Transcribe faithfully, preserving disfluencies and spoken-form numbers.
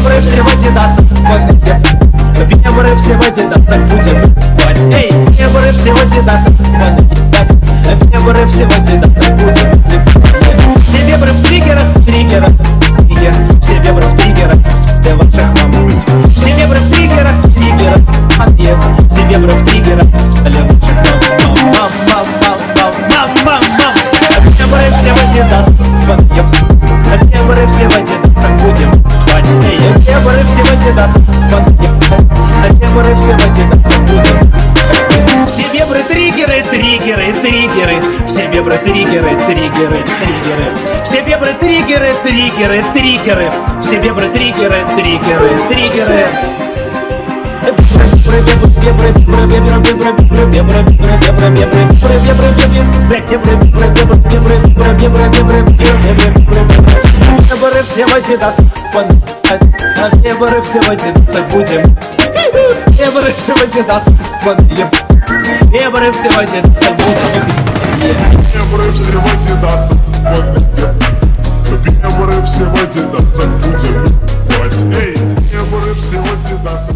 Вебры все в адидасах, вебры все в адидасах, будем ебать. Эй, вебры все в адидасах, вебры все в адидасах, будем ебать. Все вебры в триггерах, триггерах, триггер. Все вебры в триггерах, для ваших мам. Все вебры в триггерах, триггерах, объект. Все вебры в триггерах, для ваших мам. Мам, мам, мам, мам, мам, мам, мам. Вебры все в адидасах, вебры все в адидасах, будем ебать. Эй, вебры все в адидасах, вебры все в адидасах, будем. Все вебры триггеры, триггеры, триггеры. Все вебры триггеры, триггеры, триггеры. Все вебры триггеры, триггеры, триггеры. Все вебры триггеры, триггеры, триггеры. Вебры все в адидасах, вебры все в адидасах, будем. Вебры все в адидасах, вебры все в адидасах, будем. Вебры все в адидасах, вебры все в адидасах, будем. Эй, вебры все в адидасах.